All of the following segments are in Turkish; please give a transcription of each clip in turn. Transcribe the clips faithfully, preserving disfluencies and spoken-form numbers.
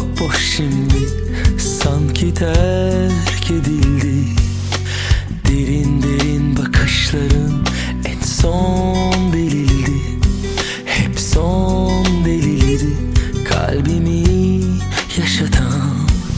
boş şimdi, sanki terk edildi. Derin derin bakışların en son delildi. Hep son delildi kalbimi yaşatan.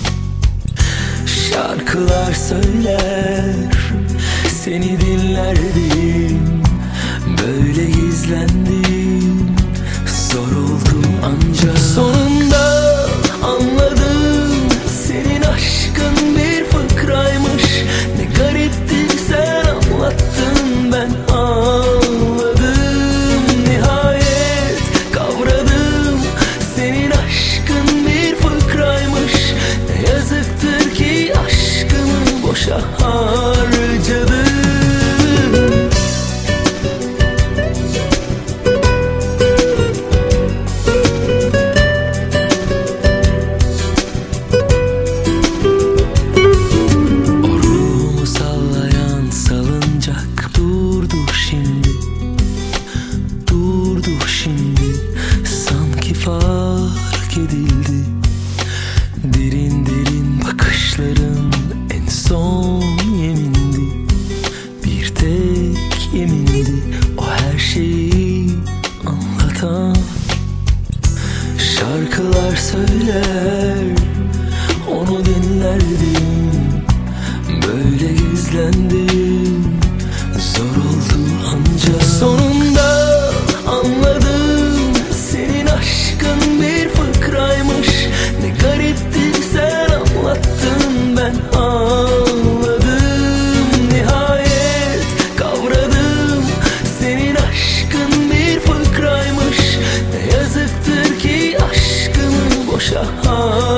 Şarkılar söyler, seni dinlerdim. Böyle gizlendim, zor oldum ancak sonunda anladım. Senin aşkın bir fıkraymış. Ne garipti sen anlattın, ben ağladım. Nihayet kavradım, senin aşkın bir fıkraymış. Ne yazıktır ki aşkımı boşa harcadım. Fark edildi. Derin derin bakışların en son yemindi. Bir tek yemindi, o her şeyi anlatan. Şarkılar söyler, onu dinlerdim. Böyle gizlendim, zor oldu ancak sonunda anladım. Senin aşkın bir fıkraymış. Ne garipti sen anlattın, ben ağladım. Nihayet kavradım, senin aşkın bir fıkraymış. Ne yazıktır ki aşkımı boşa harcadım.